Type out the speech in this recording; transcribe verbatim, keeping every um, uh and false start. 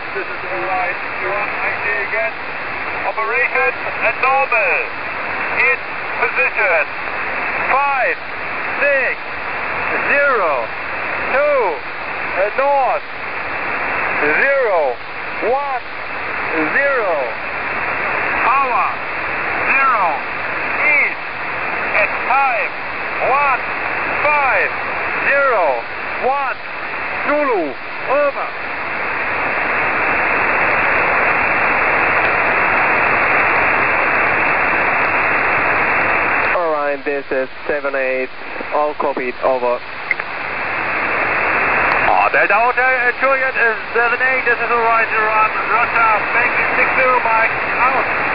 This is Orion one, I see again. Operation and normal. In position. Five, six, zero, two, north, zero, one, zero. Power, zero, east, at time, one, five, zero, one, Zulu, over. Alright, this is seven eight, all copied, over. Oh, Delta Hotel, Juliet is seven eight, this is Orion Iran, Roger, Banking six zero, Mike, out.